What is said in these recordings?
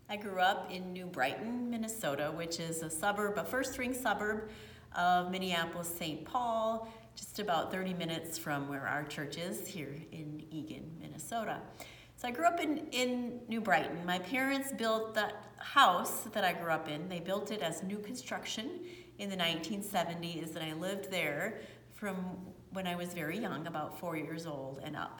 I grew up in New Brighton, Minnesota, which is a suburb, a first-ring suburb of Minneapolis-St. Paul, just about 30 minutes from where our church is here in Eagan, Minnesota. So I grew up in New Brighton. My parents built that house that I grew up in. They built it as new construction in the 1970s, and I lived there from when I was very young, about 4 years old and up.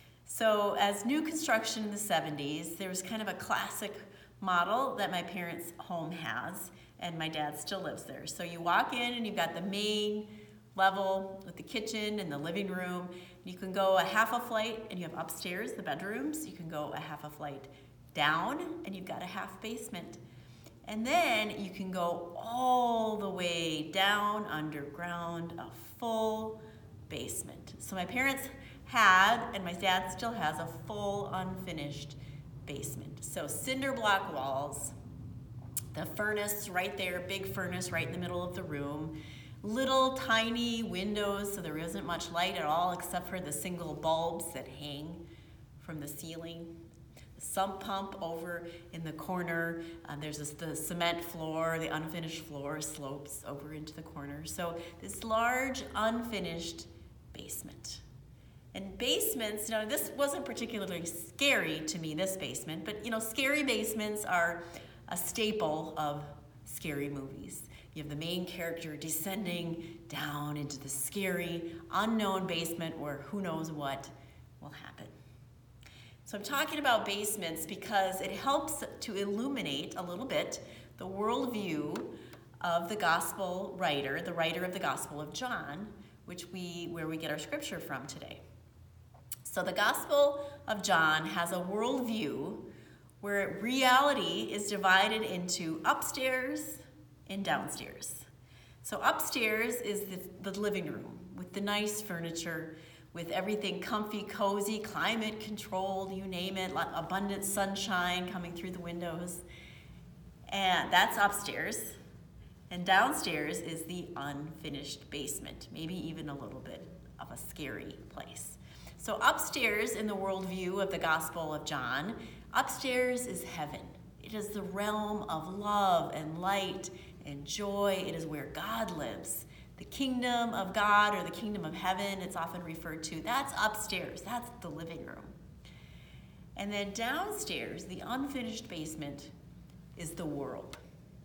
So as new construction in the 70s, there was kind of a classic model that my parents' home has, and my dad still lives there. So you walk in and you've got the main level with the kitchen and the living room. You can go a half a flight and you have upstairs, the bedrooms. You can go a half a flight down and you've got a half basement. And then you can go all the way down underground, a full basement. So my parents had, and my dad still has, a full unfinished basement. So cinder block walls, the furnace right there, big furnace right in the middle of the room, little tiny windows so there isn't much light at all except for the single bulbs that hang from the ceiling. The sump pump over in the corner, there's the cement floor, the unfinished floor slopes over into the corner. So this large unfinished basement. And basements, this wasn't particularly scary to me, this basement, but scary basements are a staple of scary movies. You have the main character descending down into the scary, unknown basement where who knows what will happen. So I'm talking about basements because it helps to illuminate a little bit the worldview of the gospel writer, the writer of the Gospel of John, where we get our scripture from today. So the Gospel of John has a worldview where reality is divided into upstairs and downstairs. So upstairs is the living room with the nice furniture, with everything comfy, cozy, climate controlled, you name it, abundant sunshine coming through the windows. And that's upstairs. And downstairs is the unfinished basement, maybe even a little bit of a scary place. So upstairs in the worldview of the Gospel of John, upstairs is heaven. It is the realm of love and light and joy. It is where God lives. The kingdom of God, or the kingdom of heaven, it's often referred to. That's upstairs. That's the living room. And then downstairs, the unfinished basement, is the world.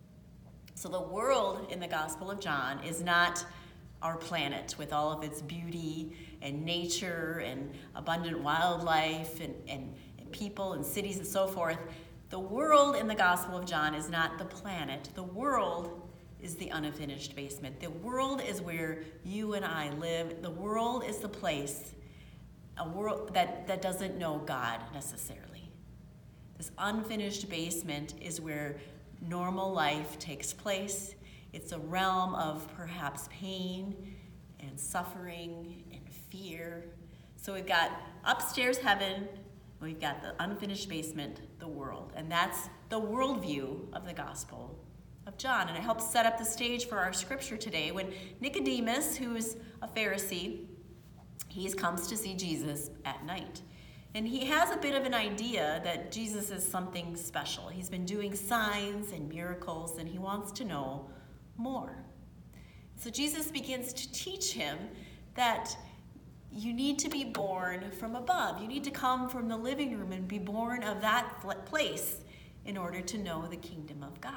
So the world in the Gospel of John is not our planet with all of its beauty and nature and abundant wildlife and people and cities and so forth. The world in the Gospel of John is not the planet. The world is the unfinished basement. The world is where you and I live. The world is the place, a world that doesn't know God necessarily. This unfinished basement is where normal life takes place. It's a realm of perhaps pain and suffering and fear. So we've got upstairs heaven, we've got the unfinished basement, the world. And that's the worldview of the Gospel of John. And it helps set up the stage for our scripture today when Nicodemus, who's a Pharisee, he comes to see Jesus at night. And he has a bit of an idea that Jesus is something special. He's been doing signs and miracles, and he wants to know more. So Jesus begins to teach him that you need to be born from above. You need to come from the living room and be born of that place in order to know the kingdom of God.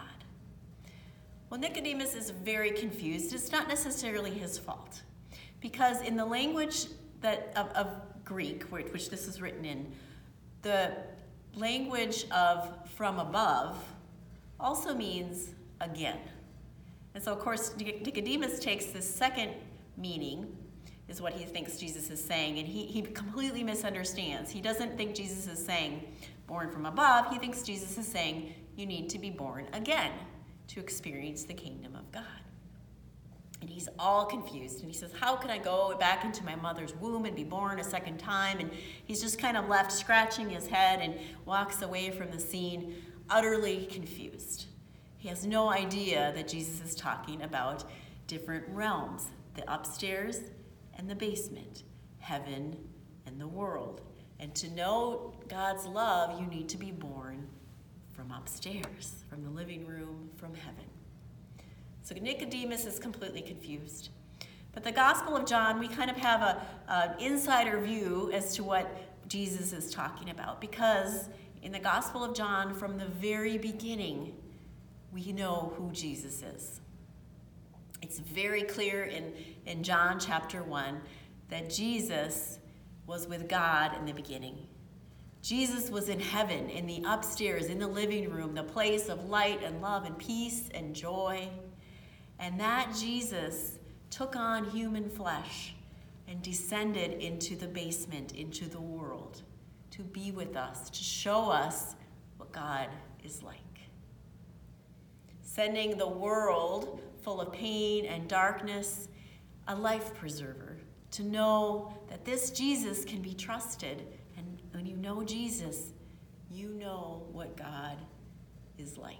Well, Nicodemus is very confused. It's not necessarily his fault, because in the language of Greek, which this is written in, the language of from above also means again. And so, of course, Nicodemus takes this second meaning, is what he thinks Jesus is saying, and he completely misunderstands. He doesn't think Jesus is saying born from above. He thinks Jesus is saying you need to be born again to experience the kingdom of God. And he's all confused, and he says, how can I go back into my mother's womb and be born a second time? And he's just kind of left scratching his head and walks away from the scene utterly confused. He has no idea that Jesus is talking about different realms, the upstairs and the basement, heaven and the world. And to know God's love, you need to be born from upstairs, from the living room, from heaven. So Nicodemus is completely confused. But the Gospel of John, we kind of have an insider view as to what Jesus is talking about, because in the Gospel of John, from the very beginning, we know who Jesus is. It's very clear in John chapter 1 that Jesus was with God in the beginning. Jesus was in heaven, in the upstairs, in the living room, the place of light and love and peace and joy. And that Jesus took on human flesh and descended into the basement, into the world, to be with us, to show us what God is like. Sending the world full of pain and darkness, a life preserver, to know that this Jesus can be trusted. And when you know Jesus, you know what God is like.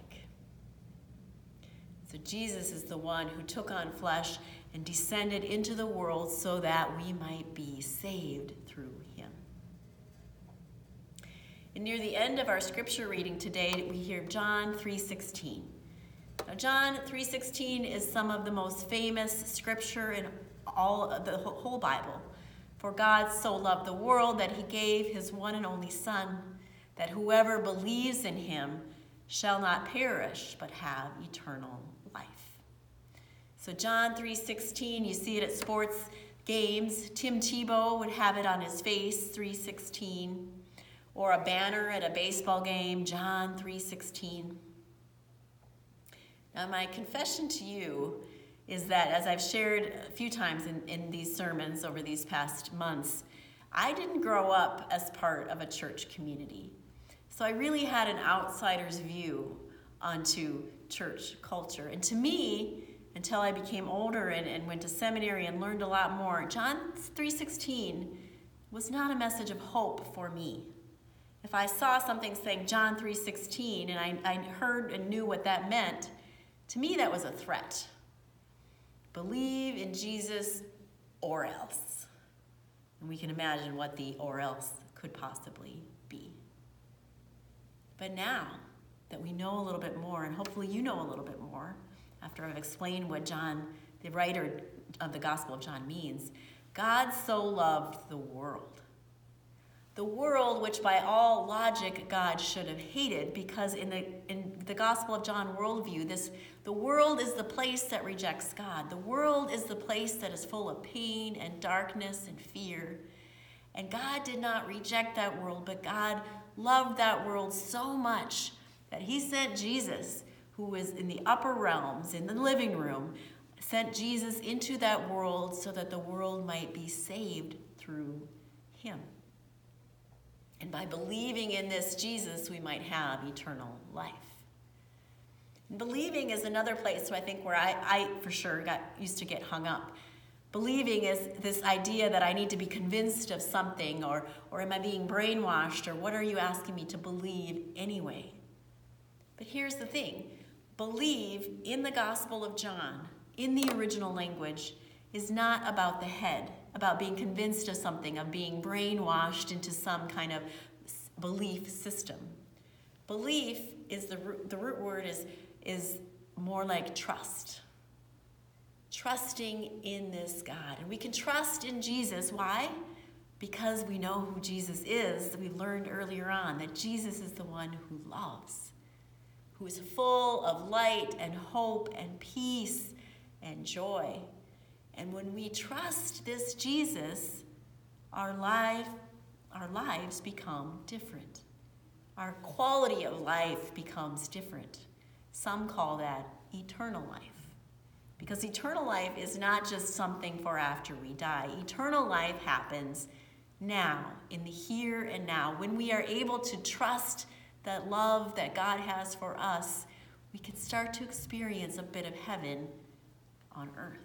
So Jesus is the one who took on flesh and descended into the world so that we might be saved through him. And near the end of our scripture reading today, we hear John 3:16. Now, John 3:16 is some of the most famous scripture in all of the whole Bible. For God so loved the world that he gave his one and only Son, that whoever believes in him shall not perish, but have eternal life. So John 3:16, you see it at sports games. Tim Tebow would have it on his face, 3:16, or a banner at a baseball game, John 3:16. Now, my confession to you is that, as I've shared a few times in these sermons over these past months, I didn't grow up as part of a church community. So I really had an outsider's view onto church culture. And to me, until I became older and went to seminary and learned a lot more, John 3:16 was not a message of hope for me. If I saw something saying John 3:16 and I heard and knew what that meant, to me that was a threat. Believe in Jesus or else. And we can imagine what the or else could possibly be. But now that we know a little bit more, and hopefully you know a little bit more, after I've explained what John, the writer of the Gospel of John, means, God so loved the world. The world which by all logic God should have hated, because in the Gospel of John worldview, the world is the place that rejects God. The world is the place that is full of pain and darkness and fear. And God did not reject that world, but God loved that world so much that he sent Jesus, who was in the upper realms, in the living room, sent Jesus into that world so that the world might be saved through him. And by believing in this Jesus, we might have eternal life. And believing is another place, I think, where I for sure used to get hung up. Believing is this idea that I need to be convinced of something, or am I being brainwashed, or what are you asking me to believe anyway? But here's the thing. Believe in the Gospel of John, in the original language, is not about the head, about being convinced of something, of being brainwashed into some kind of belief system. Belief is the root word is more like trust. Trusting in this God. And we can trust in Jesus. Why? Because we know who Jesus is. We learned earlier on that Jesus is the one who loves, who is full of light and hope and peace and joy. And when we trust this Jesus, our lives become different. Our quality of life becomes different. Some call that eternal life. Because eternal life is not just something for after we die. Eternal life happens now, in the here and now. When we are able to trust that love that God has for us, we can start to experience a bit of heaven on earth.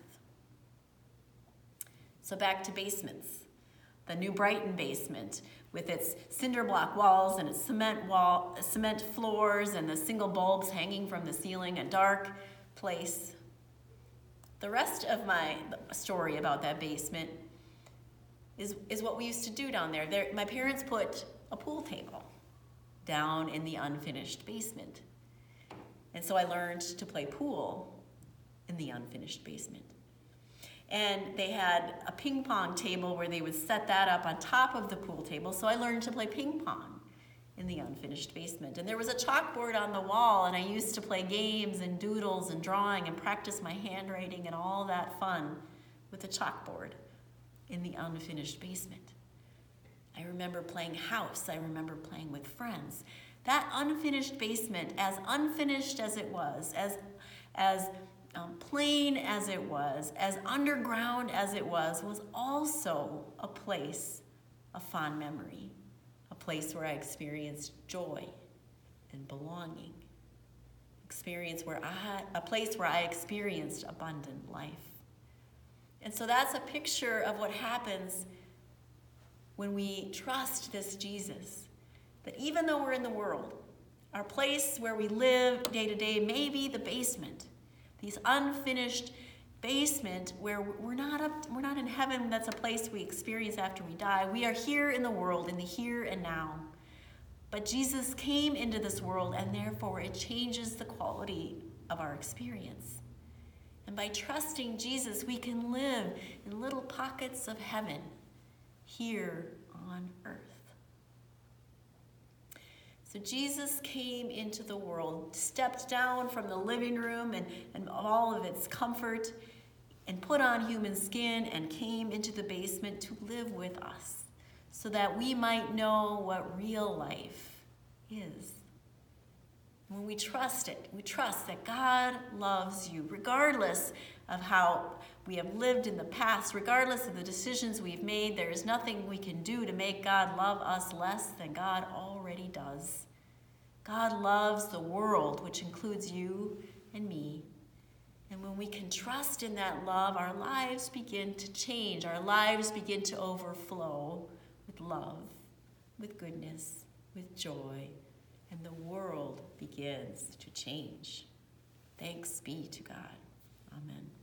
So back to basements. The New Brighton basement, with its cinder block walls and its cement floors and the single bulbs hanging from the ceiling, a dark place. The rest of my story about that basement is what we used to do down there. My parents put a pool table. down in the unfinished basement. And so I learned to play pool in the unfinished basement. And they had a ping pong table where they would set that up on top of the pool table, so I learned to play ping pong in the unfinished basement. And there was a chalkboard on the wall, and I used to play games and doodles and drawing and practice my handwriting and all that fun with the chalkboard in the unfinished basement. I remember playing house. I remember playing with friends. That unfinished basement, as unfinished as it was, as plain as it was, as underground as it was also a place of fond memory, a place where I experienced joy and belonging, a place where I experienced abundant life. And so that's a picture of what happens when we trust this Jesus, that even though we're in the world, our place where we live day to day may be the basement, these unfinished basement where we're not in heaven. That's a place we experience after we die. We are here in the world, in the here and now. But Jesus came into this world, and therefore it changes the quality of our experience. And by trusting Jesus, we can live in little pockets of heaven here on earth. So Jesus came into the world, stepped down from the living room and all of its comfort, and put on human skin and came into the basement to live with us so that we might know what real life is. When we trust it, we trust that God loves you, regardless of how we have lived in the past, regardless of the decisions we've made. There is nothing we can do to make God love us less than God already does. God loves the world, which includes you and me. And when we can trust in that love, our lives begin to change. Our lives begin to overflow with love, with goodness, with joy, and the world begins to change. Thanks be to God. Amen.